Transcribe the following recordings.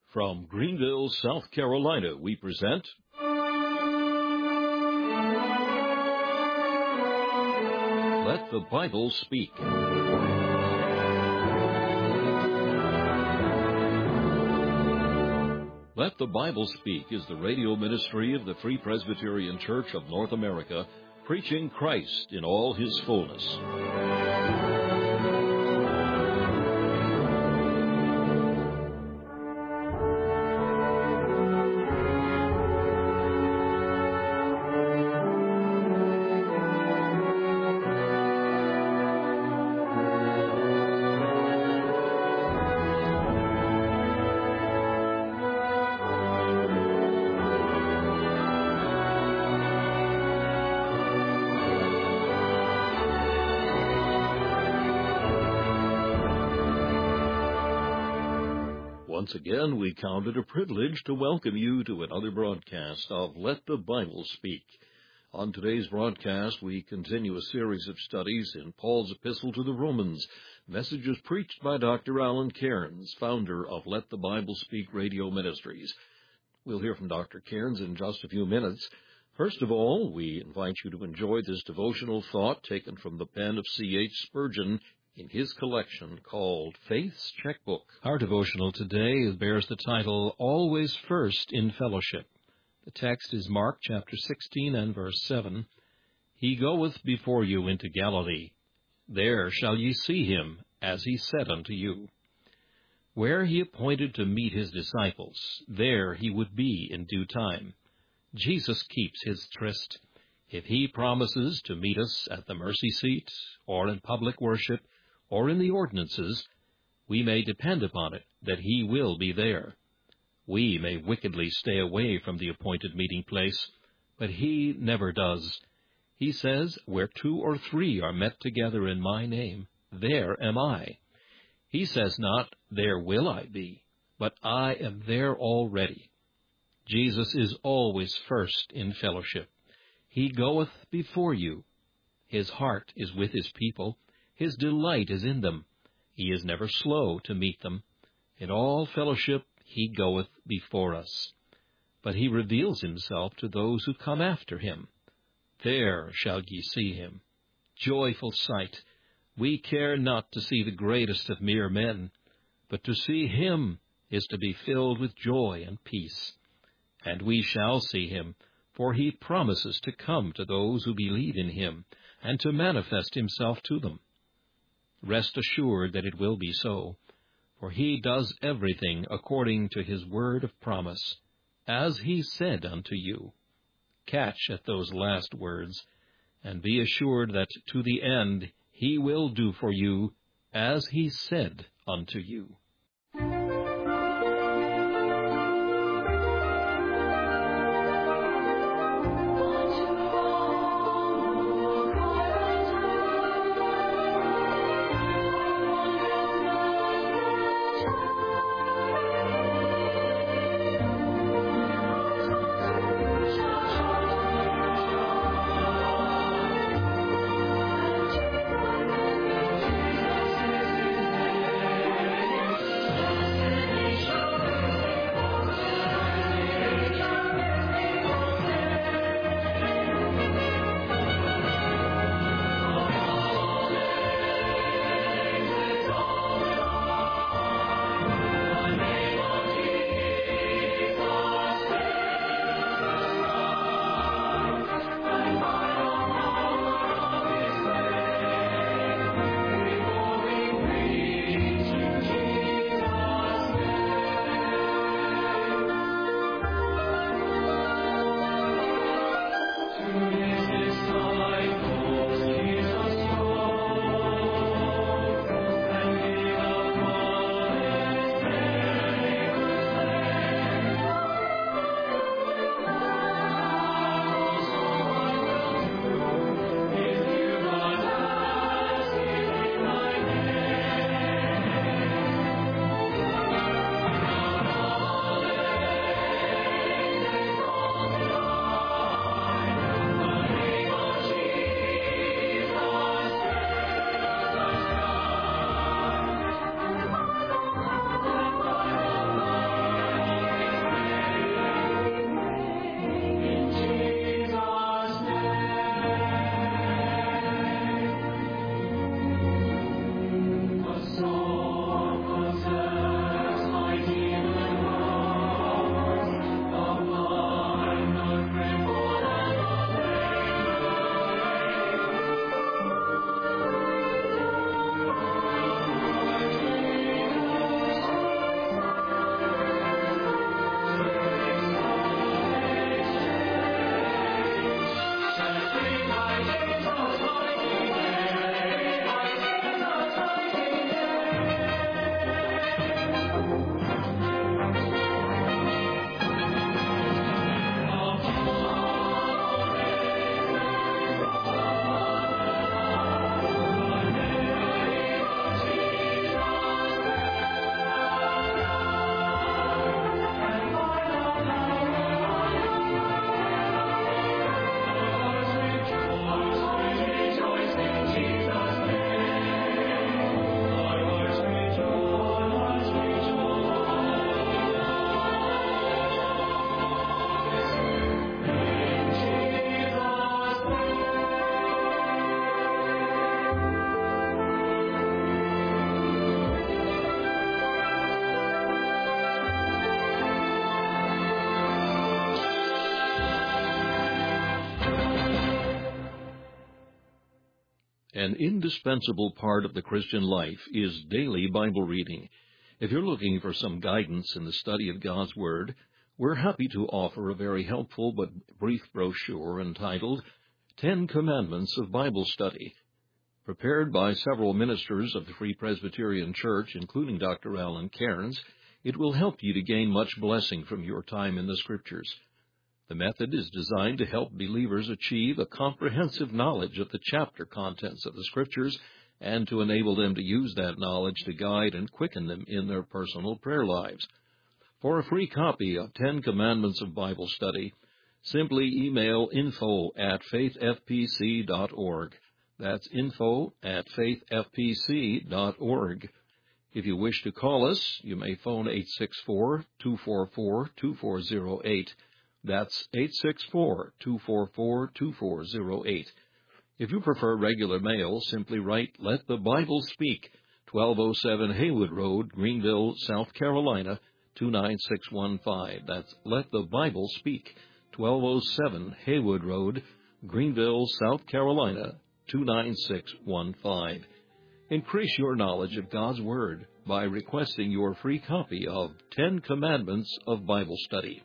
From Greenville, South Carolina, we present Let the Bible Speak. Let the Bible Speak is the radio ministry of the Free Presbyterian Church of North America, preaching Christ in all His fullness. Once again, we count it a privilege to welcome you to another broadcast of Let the Bible Speak. On today's broadcast, we continue a series of studies in Paul's epistle to the Romans, messages preached by Dr. Alan Cairns, founder of Let the Bible Speak Radio Ministries. We'll hear from Dr. Cairns in just a few minutes. First of all, we invite you to enjoy this devotional thought taken from the pen of C.H. Spurgeon in his collection called Faith's Checkbook. Our devotional today bears the title, Always First in Fellowship. The text is Mark chapter 16 and verse 7. He goeth before you into Galilee. There shall ye see him, as he said unto you. Where he appointed to meet his disciples, there he would be in due time. Jesus keeps his tryst. If he promises to meet us at the mercy seat, or in public worship, or in the ordinances, we may depend upon it that he will be there. We may wickedly stay away from the appointed meeting place, but he never does. He says, where 2 or 3 are met together in my name, there am I. He says not, there will I be, but I am there already. Jesus is always first in fellowship. He goeth before you. His heart is with his people. His delight is in them. He is never slow to meet them. In all fellowship he goeth before us. But he reveals himself to those who come after him. There shall ye see him. Joyful sight! We care not to see the greatest of mere men, but to see him is to be filled with joy and peace. And we shall see him, for he promises to come to those who believe in him, and to manifest himself to them. Rest assured that it will be so, for he does everything according to his word of promise, as he said unto you. Catch at those last words, and be assured that to the end he will do for you as he said unto you. An indispensable part of the Christian life is daily Bible reading. If you're looking for some guidance in the study of God's Word, we're happy to offer a very helpful but brief brochure entitled 10 Commandments of Bible Study. Prepared by several ministers of the Free Presbyterian Church, including Dr. Alan Cairns, it will help you to gain much blessing from your time in the Scriptures. The method is designed to help believers achieve a comprehensive knowledge of the chapter contents of the Scriptures and to enable them to use that knowledge to guide and quicken them in their personal prayer lives. For a free copy of 10 Commandments of Bible Study, simply email info@faithfpc.org. That's info@faithfpc.org. If you wish to call us, you may phone 864-244-2408. That's 864-244-2408. If you prefer regular mail, simply write Let the Bible Speak, 1207 Haywood Road, Greenville, South Carolina, 29615. That's Let the Bible Speak, 1207 Haywood Road, Greenville, South Carolina, 29615. Increase your knowledge of God's Word by requesting your free copy of 10 Commandments of Bible Study.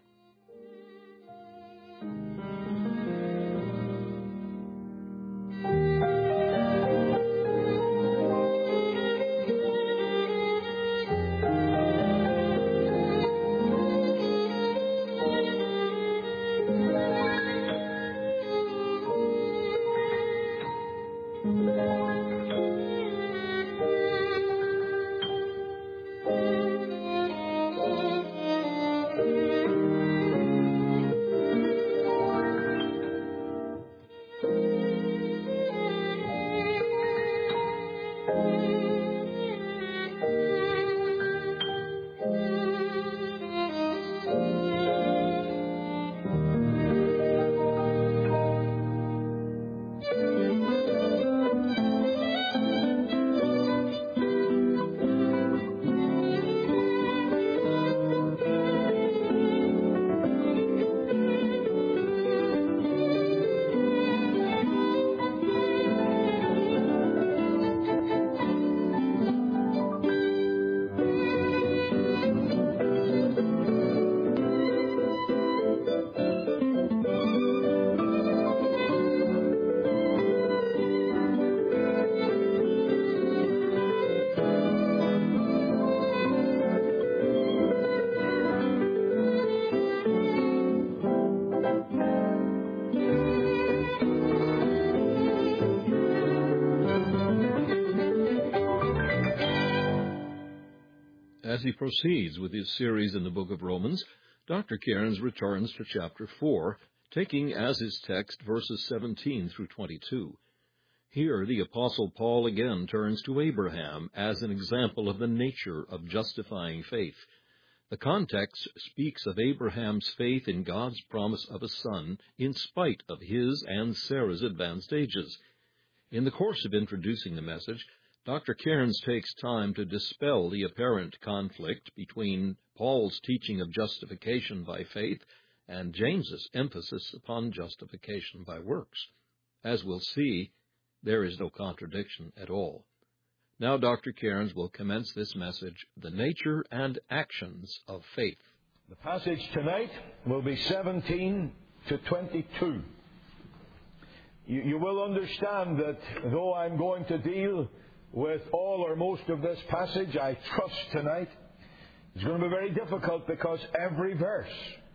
As he proceeds with his series in the book of Romans, Dr. Cairns returns to chapter 4, taking as his text verses 17 through 22. Here the Apostle Paul again turns to Abraham as an example of the nature of justifying faith. The context speaks of Abraham's faith in God's promise of a son in spite of his and Sarah's advanced ages. In the course of introducing the message, Dr. Cairns takes time to dispel the apparent conflict between Paul's teaching of justification by faith and James's emphasis upon justification by works. As we'll see, there is no contradiction at all. Now Dr. Cairns will commence this message, The Nature and Actions of Faith. The passage tonight will be 17 to 22. You will understand that though I'm going to deal with all or most of this passage, I trust tonight, it's going to be very difficult because every verse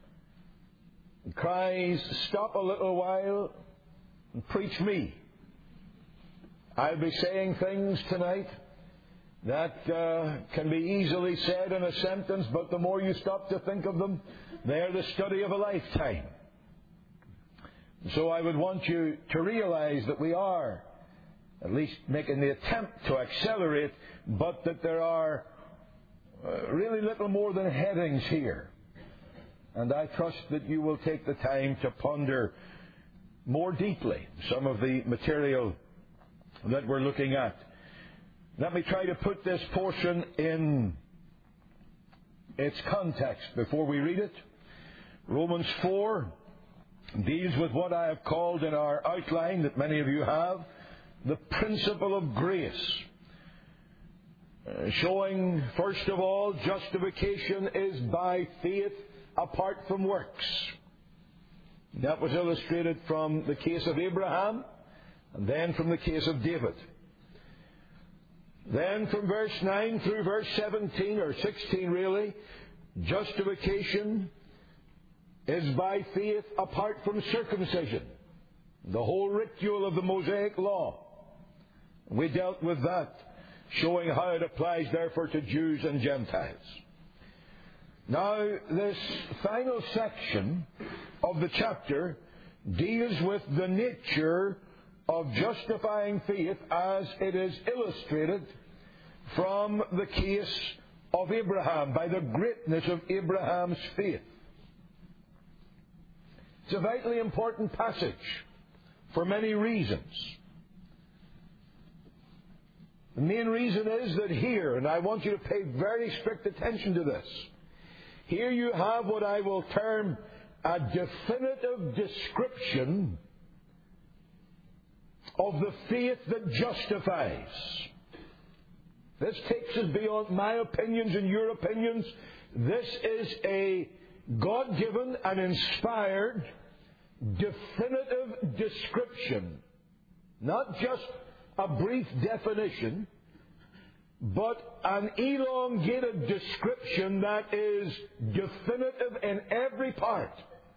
cries, stop a little while and preach me. I'll be saying things tonight that can be easily said in a sentence, but the more you stop to think of them, they're the study of a lifetime. So I would want you to realize that we are at least making the attempt to accelerate, but that there are really little more than headings here. And I trust that you will take the time to ponder more deeply some of the material that we're looking at. Let me try to put this portion in its context before we read it. Romans 4 deals with what I have called in our outline that many of you have, the principle of grace, showing, first of all, justification is by faith apart from works. That was illustrated from the case of Abraham, and then from the case of David. Then from verse 9 through verse 17, or 16 really, justification is by faith apart from circumcision, the whole ritual of the Mosaic law. We dealt with that, showing how it applies therefore to Jews and Gentiles. Now, this final section of the chapter deals with the nature of justifying faith as it is illustrated from the case of Abraham, by the greatness of Abraham's faith. It's a vitally important passage for many reasons. The main reason is that here, and I want you to pay very strict attention to this, here you have what I will term a definitive description of the faith that justifies. This takes us beyond my opinions and your opinions. This is a God-given and inspired definitive description. Not just a brief definition, but an elongated description that is definitive in every part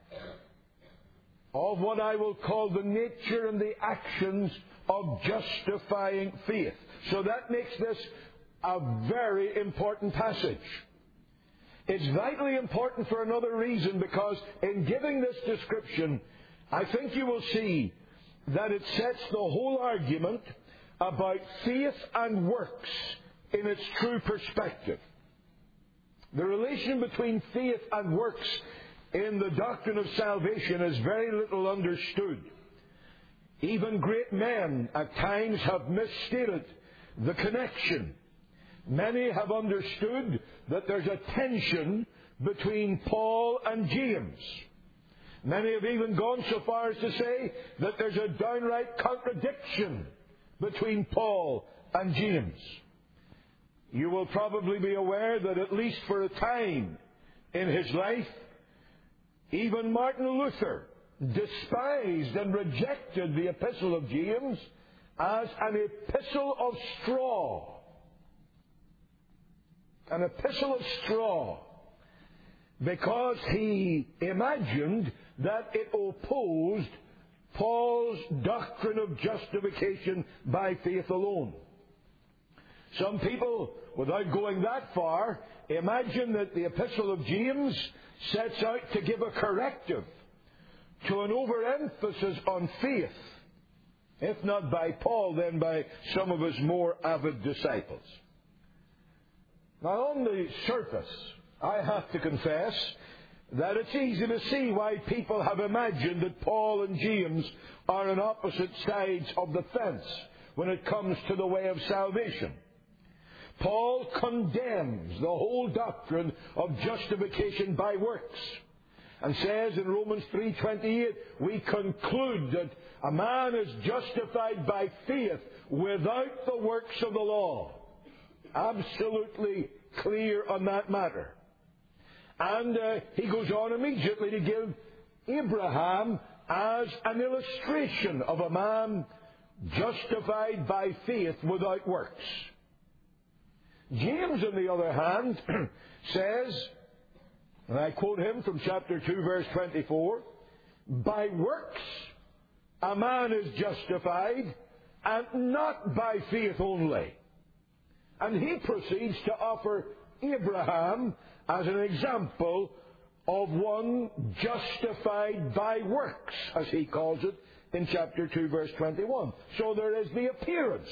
of what I will call the nature and the actions of justifying faith. So that makes this a very important passage. It's vitally important for another reason, because in giving this description, I think you will see that it sets the whole argument about faith and works in its true perspective. The relation between faith and works in the doctrine of salvation is very little understood. Even great men at times have misstated the connection. Many have understood that there's a tension between Paul and James. Many have even gone so far as to say that there's a downright contradiction between Paul and James. You will probably be aware that at least for a time in his life, even Martin Luther despised and rejected the epistle of James as an epistle of straw. An epistle of straw, because he imagined that it opposed Paul's doctrine of justification by faith alone. Some people, without going that far, imagine that the epistle of James sets out to give a corrective to an overemphasis on faith, if not by Paul, then by some of his more avid disciples. Now, on the surface, I have to confess that it's easy to see why people have imagined that Paul and James are on opposite sides of the fence when it comes to the way of salvation. Paul condemns the whole doctrine of justification by works and says in Romans 3:28, we conclude that a man is justified by faith without the works of the law. Absolutely clear on that matter. And he goes on immediately to give Abraham as an illustration of a man justified by faith without works. James, on the other hand, says, and I quote him from chapter 2, verse 24, by works a man is justified, and not by faith only. And he proceeds to offer Abraham as an example of one justified by works, as he calls it in chapter 2, verse 21. So there is the appearance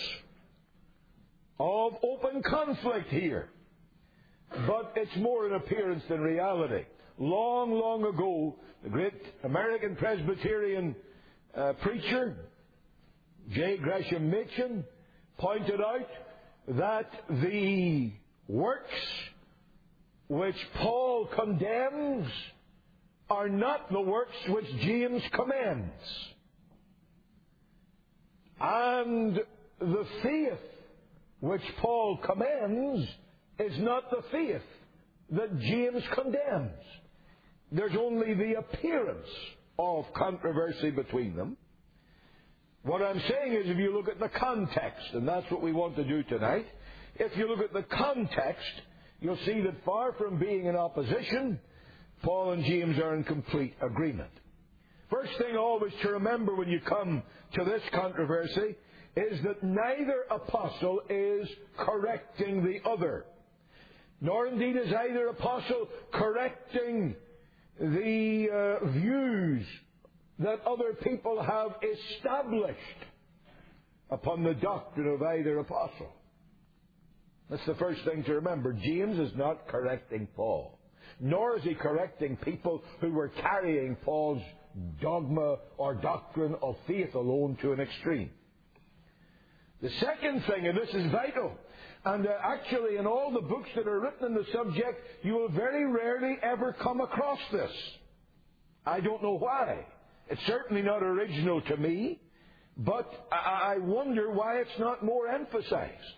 of open conflict here. But it's more an appearance than reality. Long, long ago, the great American Presbyterian preacher, J. Gresham Machen, pointed out that the works which Paul condemns are not the works which James commends. And the faith which Paul commends is not the faith that James condemns. There's only the appearance of controversy between them. What I'm saying is, if you look at the context, and that's what we want to do tonight, if you look at the context, you'll see that far from being in opposition, Paul and James are in complete agreement. First thing always to remember when you come to this controversy is that neither apostle is correcting the other, nor indeed is either apostle correcting the views that other people have established upon the doctrine of either apostle. That's the first thing to remember. James is not correcting Paul, nor is he correcting people who were carrying Paul's dogma or doctrine of faith alone to an extreme. The second thing, and this is vital, and actually in all the books that are written on the subject, you will very rarely ever come across this. I don't know why. It's certainly not original to me, but I wonder why it's not more emphasized.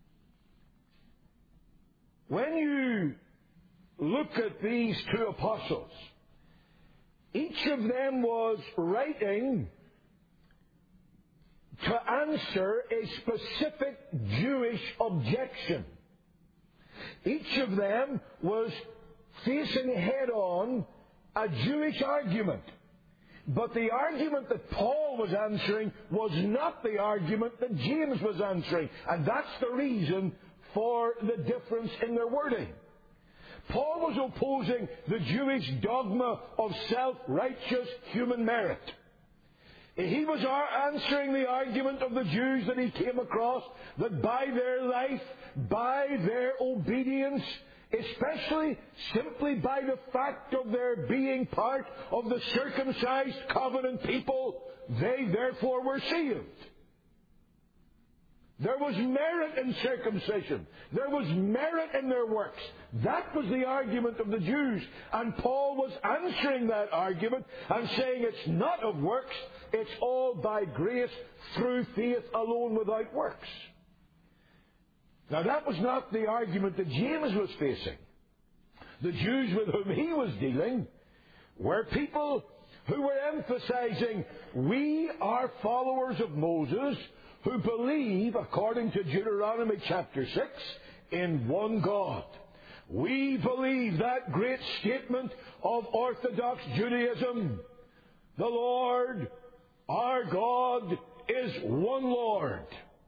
When you look at these two apostles, each of them was writing to answer a specific Jewish objection. Each of them was facing head-on a Jewish argument. But the argument that Paul was answering was not the argument that James was answering. And that's the reason for the difference in their wording. Paul was opposing the Jewish dogma of self-righteous human merit. He was answering the argument of the Jews that he came across, that by their life, by their obedience, especially simply by the fact of their being part of the circumcised covenant people, they therefore were saved. There was merit in circumcision. There was merit in their works. That was the argument of the Jews. And Paul was answering that argument and saying it's not of works, it's all by grace through faith alone without works. Now that was not the argument that James was facing. The Jews with whom he was dealing were people who were emphasizing, we are followers of Moses who believe, according to Deuteronomy chapter 6, in one God. We believe that great statement of Orthodox Judaism, the Lord, our God, is one Lord.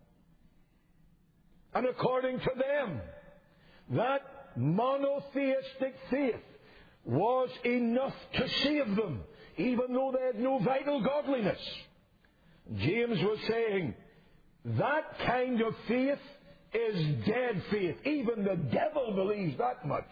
And according to them, that monotheistic faith was enough to save them, even though they had no vital godliness. James was saying, that kind of faith is dead faith. Even the devil believes that much.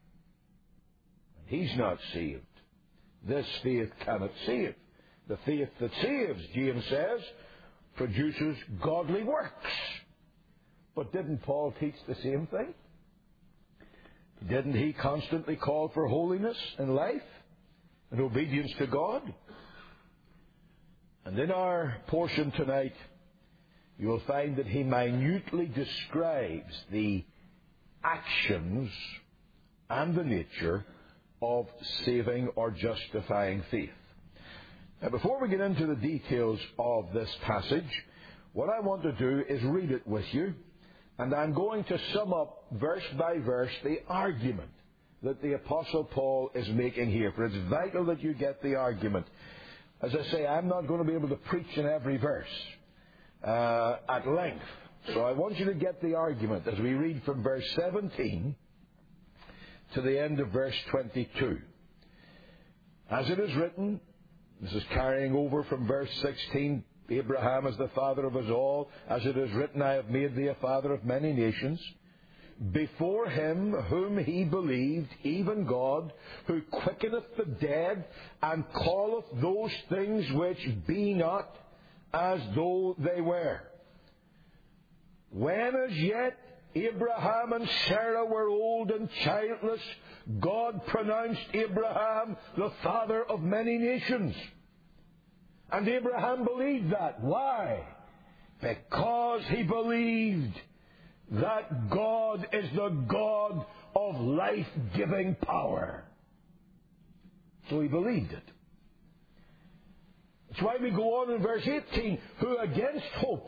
He's not saved. This faith cannot save. The faith that saves, James says, produces godly works. But didn't Paul teach the same thing? Didn't he constantly call for holiness in life and obedience to God? And in our portion tonight, you will find that he minutely describes the actions and the nature of saving or justifying faith. Now, before we get into the details of this passage, what I want to do is read it with you, and I'm going to sum up verse by verse the argument that the Apostle Paul is making here, for it's vital that you get the argument. As I say, I'm not going to be able to preach in every verse at length. So I want you to get the argument as we read from verse 17 to the end of verse 22. As it is written, this is carrying over from verse 16, Abraham is the father of us all. As it is written, I have made thee a father of many nations. Before him whom he believed, even God, who quickeneth the dead, and calleth those things which be not as though they were. When as yet Abraham and Sarah were old and childless, God pronounced Abraham the father of many nations. And Abraham believed that. Why? Because he believed that God is the God of life-giving power. So he believed it. That's why we go on in verse 18, who against hope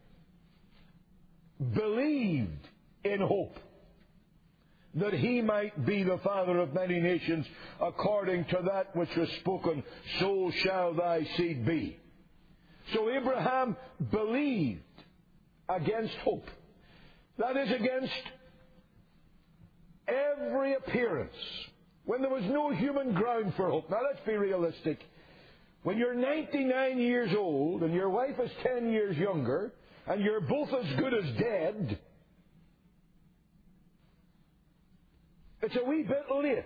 believed in hope, that he might be the father of many nations, according to that which was spoken, so shall thy seed be. So Abraham believed against hope. That is, against every appearance. When there was no human ground for hope. Now let's be realistic. When you're 99 years old and your wife is 10 years younger and you're both as good as dead, it's a wee bit late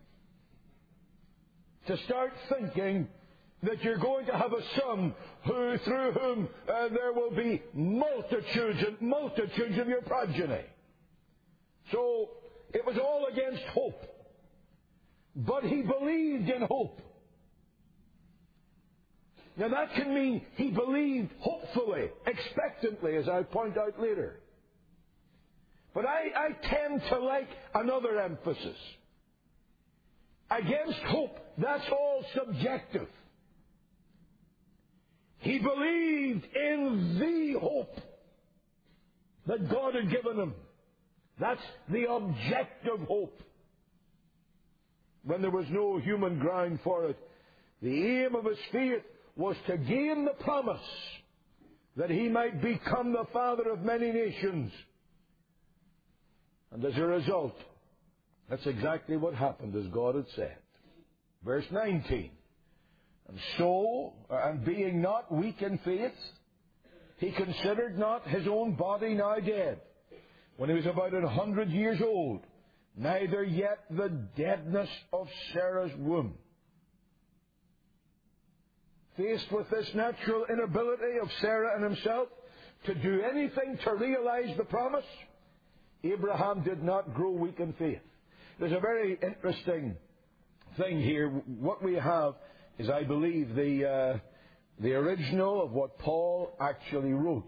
to start thinking that you're going to have a son through whom there will be multitudes and multitudes of your progeny. So it was all against hope. But he believed in hope. Now that can mean he believed hopefully, expectantly, as I'll point out later. But I tend to like another emphasis. Against hope, that's all subjective. He believed in the hope that God had given him. That's the objective hope. When there was no human ground for it, the aim of his faith was to gain the promise that he might become the father of many nations. And as a result, that's exactly what happened, as God had said. Verse 19. And being not weak in faith, he considered not his own body now dead, when he was about 100 years old, neither yet the deadness of Sarah's womb. Faced with this natural inability of Sarah and himself to do anything to realize the promise, Abraham did not grow weak in faith. There's a very interesting thing here. What we have is, I believe, the original of what Paul actually wrote.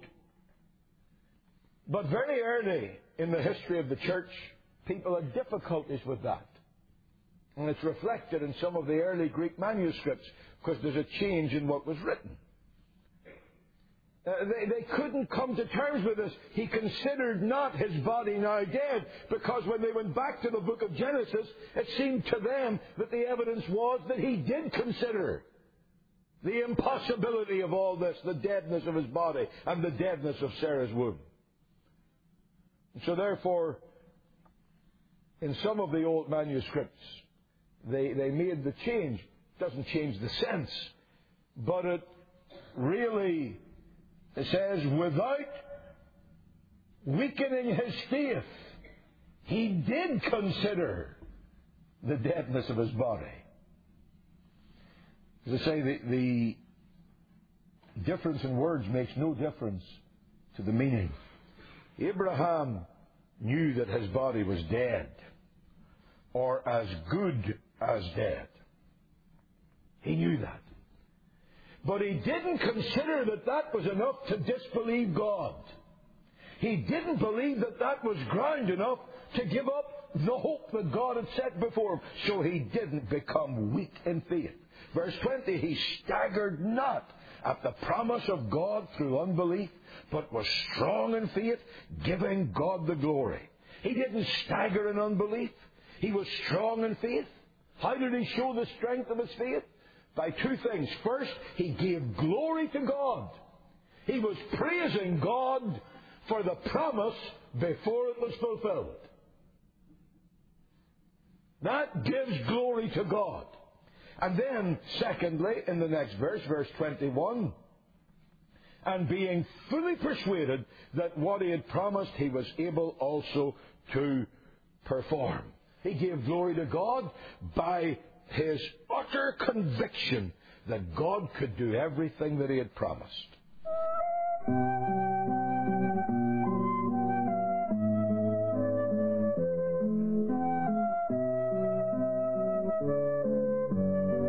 But very early in the history of the church, people had difficulties with that. And it's reflected in some of the early Greek manuscripts, because there's a change in what was written. They couldn't come to terms with this. He considered not his body now dead, because when they went back to the book of Genesis, it seemed to them that the evidence was that he did consider the impossibility of all this, the deadness of his body and the deadness of Sarah's womb. So therefore, in some of the old manuscripts, they made the change. It doesn't change the sense, but it really, it says, without weakening his faith, he did consider the deadness of his body. As I say, the difference in words makes no difference to the meaning. Abraham knew that his body was dead, or as good as dead. He knew that. But he didn't consider that that was enough to disbelieve God. He didn't believe that that was ground enough to give up the hope that God had set before him. So he didn't become weak in faith. Verse 20, he staggered not at the promise of God through unbelief, but was strong in faith, giving God the glory. He didn't stagger in unbelief. He was strong in faith. How did he show the strength of his faith? By two things. First, he gave glory to God. He was praising God for the promise before it was fulfilled. That gives glory to God. And then, secondly, in the next verse, verse 21, and being fully persuaded that what he had promised he was able also to perform. He gave glory to God by his utter conviction that God could do everything that he had promised.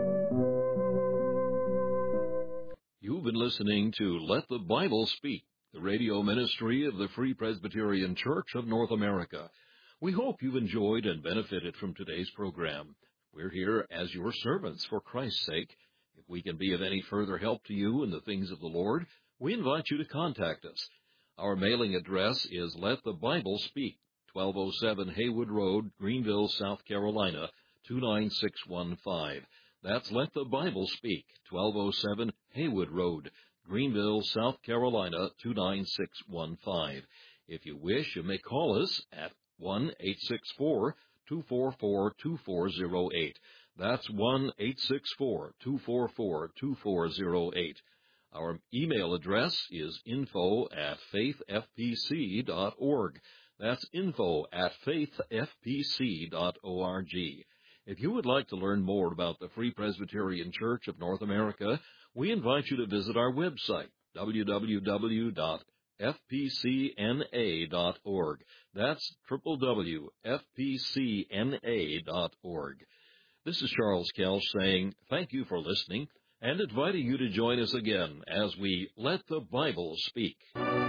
You've been listening to Let the Bible Speak, the radio ministry of the Free Presbyterian Church of North America. We hope you've enjoyed and benefited from today's program. We're here as your servants for Christ's sake. If we can be of any further help to you in the things of the Lord, we invite you to contact us. Our mailing address is Let the Bible Speak, 1207 Haywood Road, Greenville, South Carolina, 29615. That's Let the Bible Speak, 1207 Haywood Road, Greenville, South Carolina, 29615. If you wish, you may call us at 1-864-244-2408. That's 1-864-244-2408. Our email address is info@faithfpc.org. That's info@faithfpc.org. If you would like to learn more about the Free Presbyterian Church of North America, we invite you to visit our website, www.fpcna.org. That's www.fpcna.org. This is Charles Kelch saying thank you for listening and inviting you to join us again as we Let the Bible Speak.